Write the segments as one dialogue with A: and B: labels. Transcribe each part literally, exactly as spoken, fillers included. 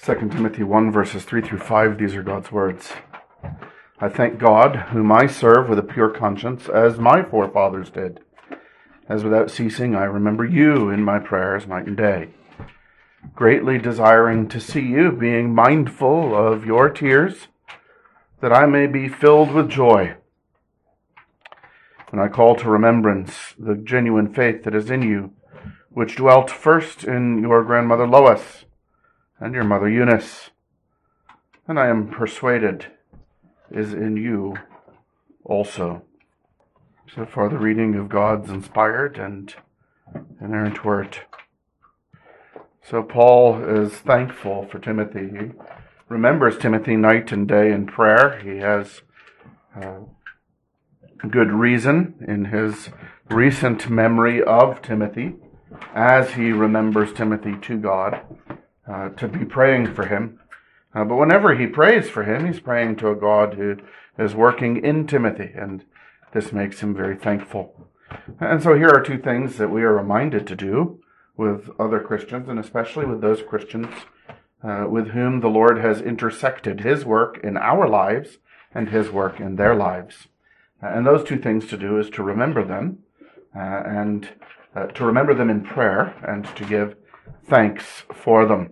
A: Second Timothy one, verses three through five, these are God's words. I thank God, whom I serve with a pure conscience, as my forefathers did. As without ceasing I remember you in my prayers night and day, greatly desiring to see you, being mindful of your tears, that I may be filled with joy. And I call to remembrance the genuine faith that is in you, which dwelt first in your grandmother Lois and your mother Eunice, and I am persuaded is in you also. So far the reading of God's inspired and inerrant word. So Paul is thankful for Timothy. He remembers Timothy night and day in prayer. He has uh, good reason in his recent memory of Timothy, as he remembers Timothy to God, uh, to be praying for him. Uh, but whenever he prays for him, he's praying to a God who is working in Timothy, and this makes him very thankful. And so here are two things that we are reminded to do with other Christians, and especially with those Christians uh, with whom the Lord has intersected his work in our lives and his work in their lives. Uh, and those two things to do is to remember them, uh, and uh, to remember them in prayer, and to give thanks for them.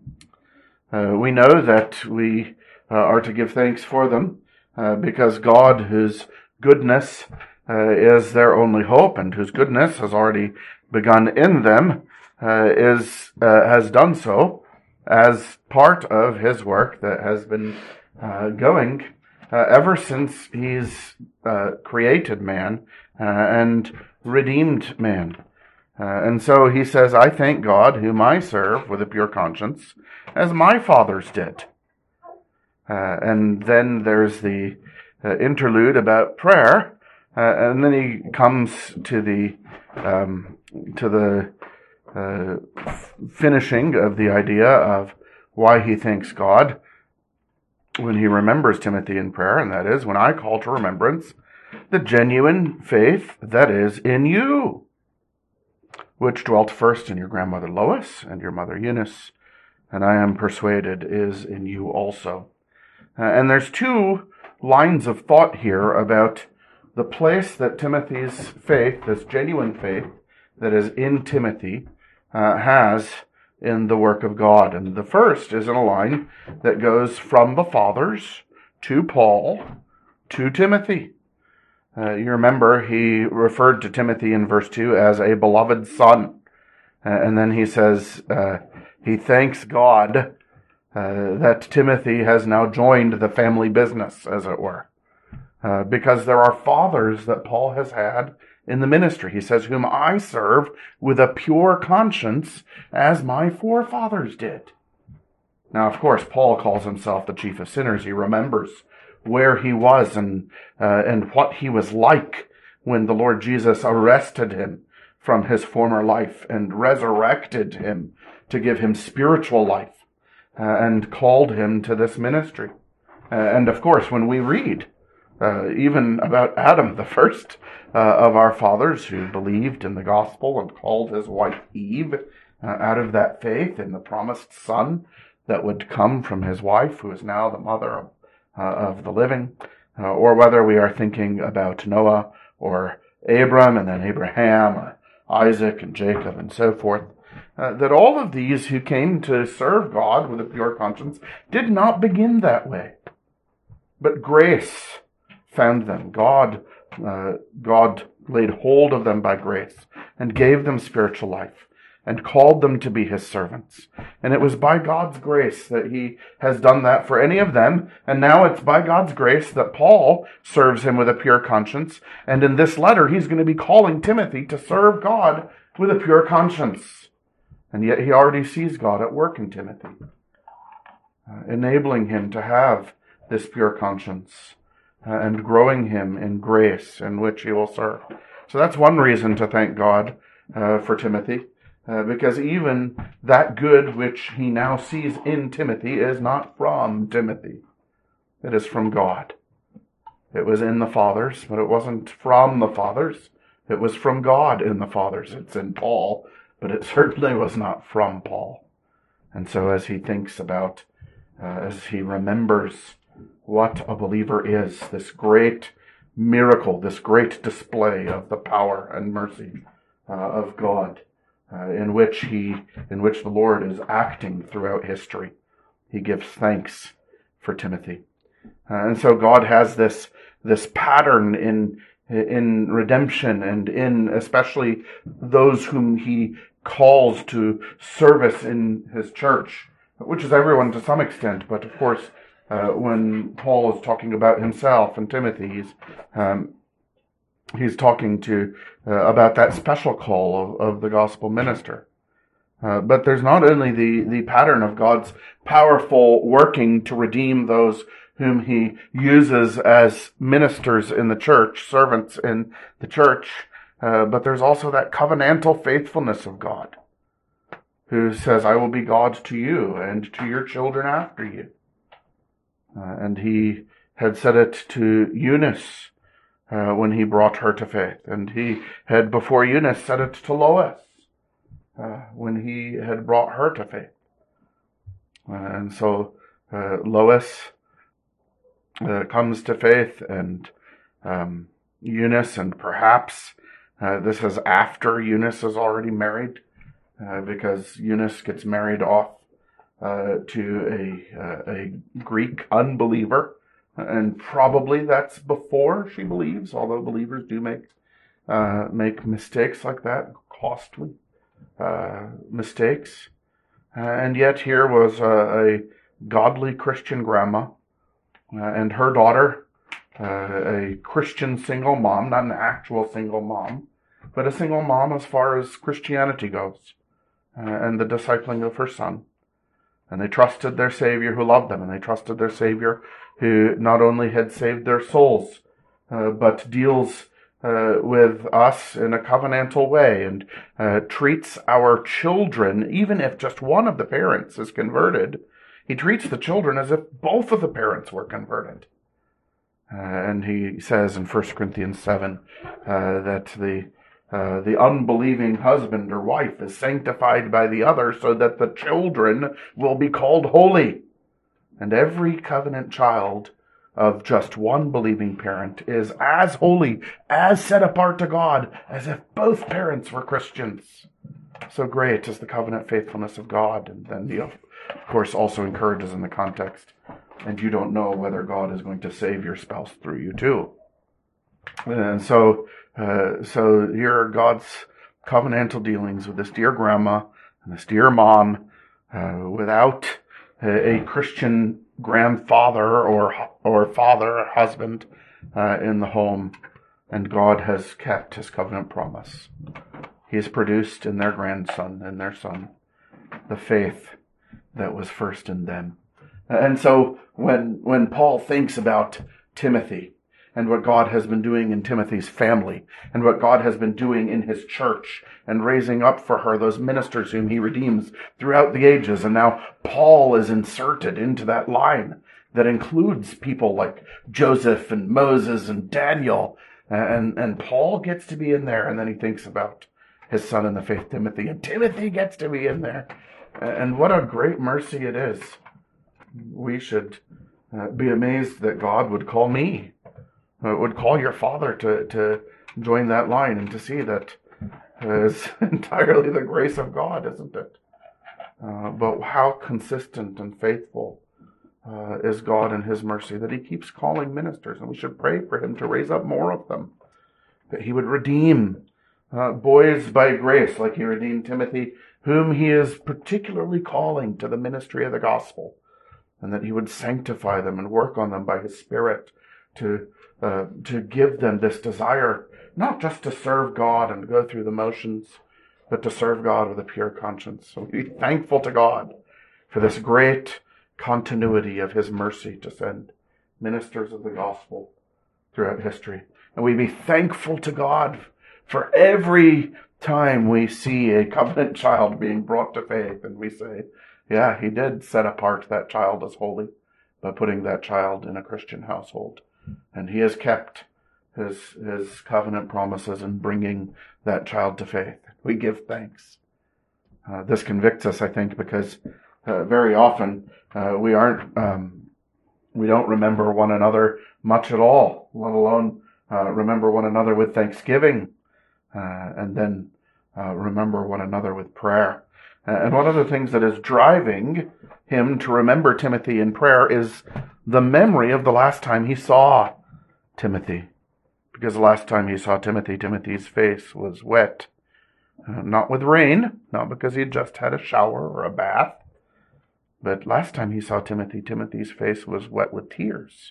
A: Uh, we know that we uh, are to give thanks for them uh, because God, whose goodness uh, is their only hope, and whose goodness has already begun in them, uh, is uh, has done so as part of his work that has been uh, going uh, ever since he's uh, created man uh, and redeemed man. Uh, and so he says, I thank God, whom I serve with a pure conscience, as my fathers did. Uh, and then there's the uh, interlude about prayer, uh, and then he comes to the um, to the uh, f- finishing of the idea of why he thanks God when he remembers Timothy in prayer, and that is, when I call to remembrance the genuine faith that is in you, which dwelt first in your grandmother Lois and your mother Eunice, and I am persuaded is in you also. Uh, and there's two lines of thought here about the place that Timothy's faith, this genuine faith that is in Timothy, uh, has in the work of God. And the first is in a line that goes from the fathers to Paul to Timothy. Uh, you remember he referred to Timothy in verse two as a beloved son. Uh, and then he says uh, he thanks God uh, that Timothy has now joined the family business, as it were. Uh, because there are fathers that Paul has had in the ministry. He says, whom I serve with a pure conscience, as my forefathers did. Now, of course, Paul calls himself the chief of sinners. He remembers where he was and uh, and what he was like when the Lord Jesus arrested him from his former life and resurrected him to give him spiritual life uh, and called him to this ministry. Uh, and of course, when we read uh, even about Adam, the first uh, of our fathers who believed in the gospel and called his wife Eve uh, out of that faith in the promised son that would come from his wife, who is now the mother of Uh, of the living, uh, or whether we are thinking about Noah or Abram and then Abraham or Isaac and Jacob and so forth, uh, that all of these who came to serve God with a pure conscience did not begin that way. But grace found them. God, uh, God laid hold of them by grace and gave them spiritual life and called them to be his servants. And it was by God's grace that he has done that for any of them. And now it's by God's grace that Paul serves him with a pure conscience. And in this letter, he's going to be calling Timothy to serve God with a pure conscience. And yet he already sees God at work in Timothy, uh, enabling him to have this pure conscience uh, and growing him in grace in which he will serve. So that's one reason to thank God uh, for Timothy. Uh, because even that good which he now sees in Timothy is not from Timothy. It is from God. It was in the fathers, but it wasn't from the fathers. It was from God in the fathers. It's in Paul, but it certainly was not from Paul. And so as he thinks about, uh, as he remembers what a believer is, this great miracle, this great display of the power and mercy uh, of God, uh, in which he, in which the Lord is acting throughout history, he gives thanks for Timothy. Uh, and so God has this this pattern in in redemption, and in especially those whom he calls to service in his church, which is everyone to some extent. But of course, uh, when Paul is talking about himself and Timothy, he's um, he's talking to uh, about that special call of, of the gospel minister. Uh, but there's not only the, the pattern of God's powerful working to redeem those whom he uses as ministers in the church, servants in the church, uh, but there's also that covenantal faithfulness of God, who says, I will be God to you and to your children after you. Uh, and he had said it to Eunice uh, when he brought her to faith, and he had before Eunice said it to Lois Uh, when he had brought her to faith. Uh, and so uh, Lois uh, comes to faith, and um, Eunice, and perhaps uh, this is after Eunice is already married, uh, because Eunice gets married off uh, to a, uh, a Greek unbeliever, and probably that's before she believes, although believers do make uh, make mistakes like that, costly Uh, mistakes. Uh, and yet here was a, a godly Christian grandma uh, and her daughter, uh, a Christian single mom, not an actual single mom, but a single mom as far as Christianity goes, uh, and the discipling of her son. And they trusted their Savior who loved them, and they trusted their Savior who not only had saved their souls, uh, but deals Uh, with us in a covenantal way, and uh, treats our children, even if just one of the parents is converted, he treats the children as if both of the parents were converted. Uh, and he says in First Corinthians seven uh, that the uh, the unbelieving husband or wife is sanctified by the other, so that the children will be called holy. And every covenant child of just one believing parent is as holy, as set apart to God, as if both parents were Christians. So great is the covenant faithfulness of God. And then he, of course, also encourages in the context, and you don't know whether God is going to save your spouse through you too. And so, uh, so here are God's covenantal dealings with this dear grandma and this dear mom, uh, without a, a Christian grandfather or or father or husband uh, in the home, and God has kept his covenant promise. He has produced in their grandson and their son the faith that was first in them. And so when when Paul thinks about Timothy and what God has been doing in Timothy's family, and what God has been doing in his church, and raising up for her those ministers whom he redeems throughout the ages. And now Paul is inserted into that line that includes people like Joseph and Moses and Daniel. And, and Paul gets to be in there, and then he thinks about his son in the faith, Timothy, and Timothy gets to be in there. And what a great mercy it is. We should uh, be amazed that God would call me, uh, would call your father to, to join that line, and to see that uh, is entirely the grace of God, isn't it? Uh, but how consistent and faithful uh, is God in his mercy, that he keeps calling ministers, and we should pray for him to raise up more of them, that he would redeem uh, boys by grace, like he redeemed Timothy, whom he is particularly calling to the ministry of the gospel, and that he would sanctify them and work on them by his Spirit to uh, to give them this desire, not just to serve God and go through the motions, but to serve God with a pure conscience. So be thankful to God for this great continuity of his mercy to send ministers of the gospel throughout history. And we be thankful to God for every time we see a covenant child being brought to faith, and we say, yeah, he did set apart that child as holy by putting that child in a Christian household. And he has kept his his covenant promises in bringing that child to faith. We give thanks. Uh, this convicts us, I think, because uh, very often uh, we aren't, um, we don't remember one another much at all, let alone uh, remember one another with thanksgiving, uh, and then uh, remember one another with prayer. And one of the things that is driving him to remember Timothy in prayer is the memory of the last time he saw Timothy. Because the last time he saw Timothy, Timothy's face was wet. Uh, not with rain, not because he had just had a shower or a bath. But last time he saw Timothy, Timothy's face was wet with tears.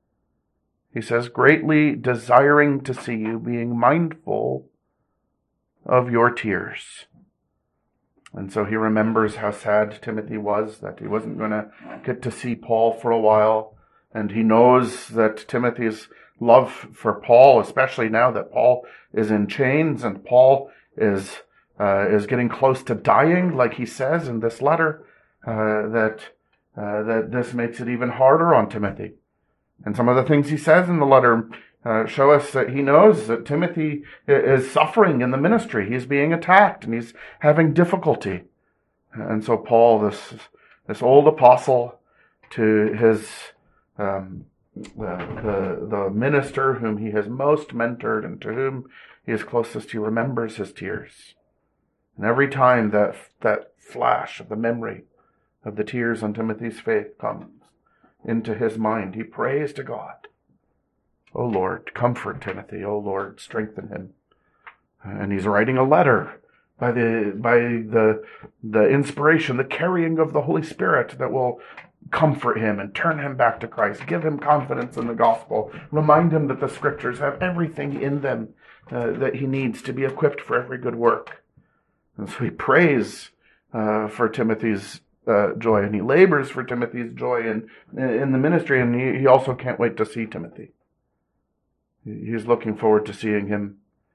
A: He says, greatly desiring to see you, being mindful of your tears. And so he remembers how sad Timothy was, that he wasn't going to get to see Paul for a while. And he knows that Timothy's love for Paul, especially now that Paul is in chains and Paul is uh, is getting close to dying, like he says in this letter, uh, that uh, that this makes it even harder on Timothy. And some of the things he says in the letter Uh, show us that he knows that Timothy is suffering in the ministry. He's being attacked and he's having difficulty. And so Paul, this this old apostle, to his um, the, the the minister whom he has most mentored and to whom he is closest, he remembers his tears. And every time that that flash of the memory of the tears on Timothy's face comes into his mind, he prays to God. O Lord, comfort Timothy. O Lord, strengthen him. And he's writing a letter by the by the the inspiration, the carrying of the Holy Spirit that will comfort him and turn him back to Christ. Give him confidence in the gospel. Remind him that the scriptures have everything in them uh, that he needs to be equipped for every good work. And so he prays uh, for Timothy's uh, joy, and he labors for Timothy's joy in in the ministry, and he, he also can't wait to see Timothy. He's looking forward to seeing him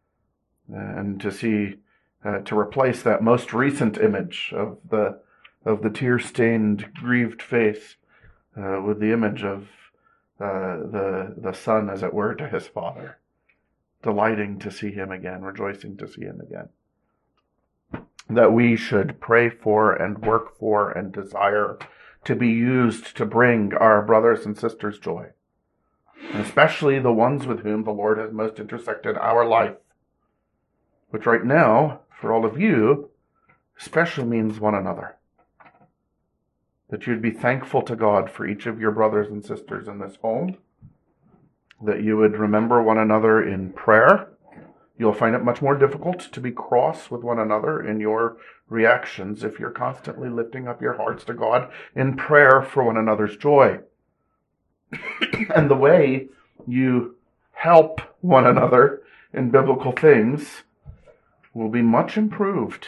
A: and to see, uh, to replace that most recent image of the of the tear-stained, grieved face uh, with the image of uh, the the son, as it were, to his father, delighting to see him again, rejoicing to see him again. That we should pray for and work for and desire to be used to bring our brothers and sisters joy. And especially the ones with whom the Lord has most intersected our life, which right now, for all of you, especially means one another. That you'd be thankful to God for each of your brothers and sisters in this home, that you would remember one another in prayer. You'll find it much more difficult to be cross with one another in your reactions if you're constantly lifting up your hearts to God in prayer for one another's joy. And the way you help one another in biblical things will be much improved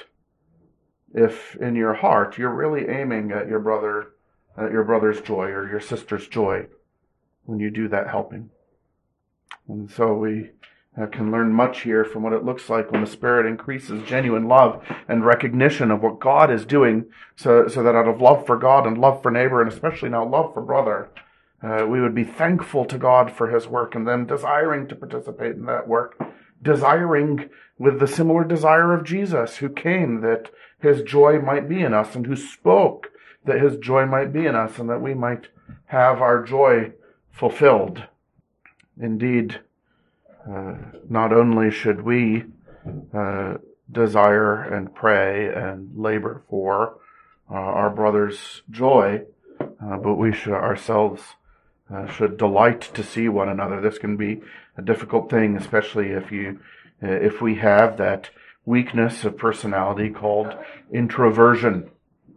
A: if in your heart you're really aiming at your brother, at your brother's joy or your sister's joy when you do that helping. And so we uh, can learn much here from what it looks like when the Spirit increases genuine love and recognition of what God is doing, so, so that out of love for God and love for neighbor, and especially now love for brother, Uh, we would be thankful to God for his work and then desiring to participate in that work, desiring with the similar desire of Jesus, who came that his joy might be in us and who spoke that his joy might be in us and that we might have our joy fulfilled. Indeed, uh, not only should we uh, desire and pray and labor for uh, our brother's joy, uh, but we should ourselves Uh, should delight to see one another. This can be a difficult thing, especially if you, uh, if we have that weakness of personality called introversion.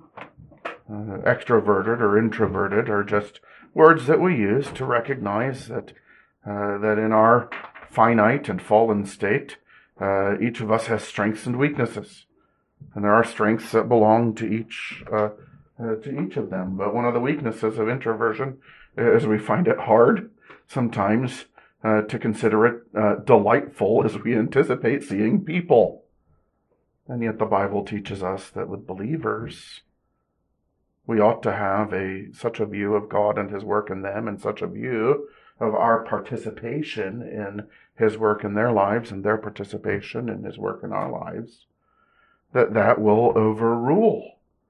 A: Uh, extroverted or introverted are just words that we use to recognize that uh, that in our finite and fallen state, uh, each of us has strengths and weaknesses, and there are strengths that belong to each uh, uh, to each of them. But one of the weaknesses of introversion as we find it hard sometimes uh, to consider it uh, delightful as we anticipate seeing people. And yet the Bible teaches us that with believers, we ought to have a such a view of God and his work in them, and such a view of our participation in his work in their lives and their participation in his work in our lives, that that will overrule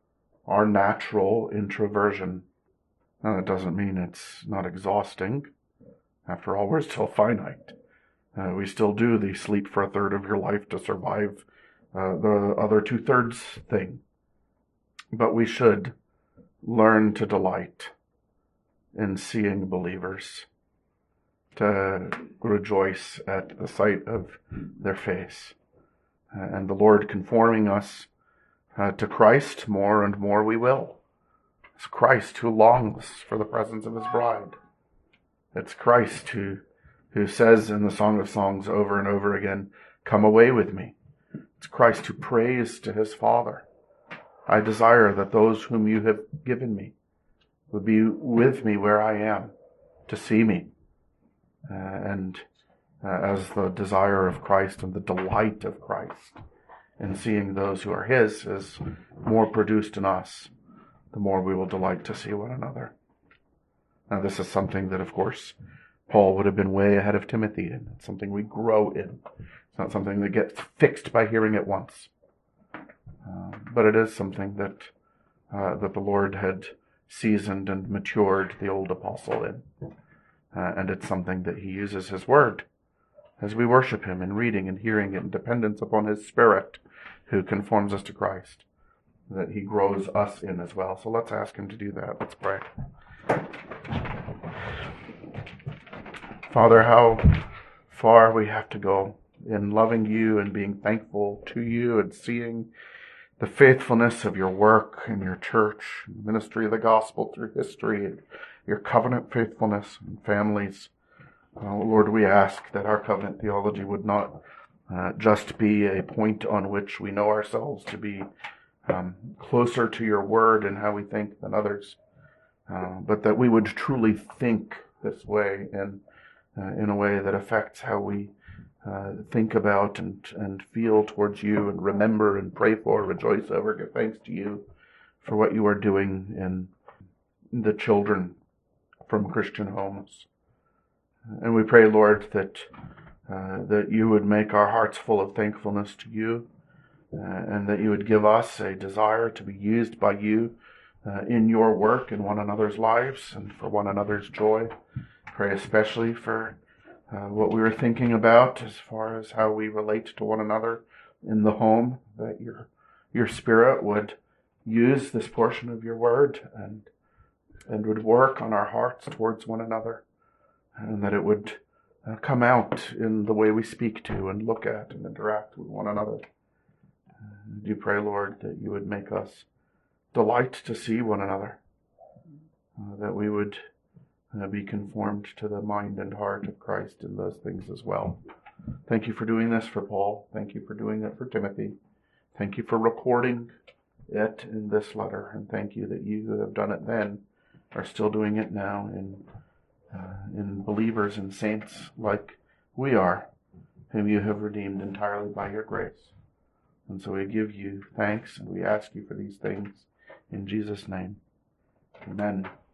A: our natural introversion. Now, that doesn't mean it's not exhausting. After all, we're still finite. Uh, we still do the sleep for a third of your life to survive uh, the other two-thirds thing. But we should learn to delight in seeing believers, to rejoice at the sight of their face. Uh, and the Lord conforming us uh, to Christ, more and more we will. It's Christ who longs for the presence of his bride. It's Christ who, who says in the Song of Songs over and over again, "Come away with me." It's Christ who prays to his Father, "I desire that those whom you have given me would be with me where I am, to see me." Uh, and uh, as the desire of Christ and the delight of Christ in seeing those who are his is more produced in us, the more we will delight to see one another. Now, this is something that, of course, Paul would have been way ahead of Timothy in. It's something we grow in. It's not something that gets fixed by hearing it once. Uh, but it is something that uh, that the Lord had seasoned and matured the old apostle in. Uh, and it's something that he uses his word as we worship him in reading and hearing it in dependence upon his Spirit who conforms us to Christ, that he grows us in as well. So let's ask him to do that. Let's pray. Father, how far we have to go in loving you and being thankful to you and seeing the faithfulness of your work in your church, the ministry of the gospel through history, your covenant faithfulness in families. Uh, Lord, we ask that our covenant theology would not uh, just be a point on which we know ourselves to be um, closer to your word and how we think than others, uh, but that we would truly think this way and uh, in a way that affects how we uh, think about and, and feel towards you and remember and pray for, rejoice over, give thanks to you for what you are doing in the children from Christian homes. And we pray, Lord, that uh, that you would make our hearts full of thankfulness to you, uh, and that you would give us a desire to be used by you uh, in your work in one another's lives and for one another's joy. Pray especially for uh, what we were thinking about as far as how we relate to one another in the home, that your your Spirit would use this portion of your word and and would work on our hearts towards one another, and that it would uh, come out in the way we speak to and look at and interact with one another. I do pray, Lord, that you would make us delight to see one another, uh, that we would uh, be conformed to the mind and heart of Christ in those things as well. Thank you for doing this for Paul. Thank you for doing it for Timothy. Thank you for recording it in this letter, and thank you that you who have done it then are still doing it now in Uh, in believers and saints like we are, whom you have redeemed entirely by your grace. And so we give you thanks and we ask you for these things in Jesus' name. Amen.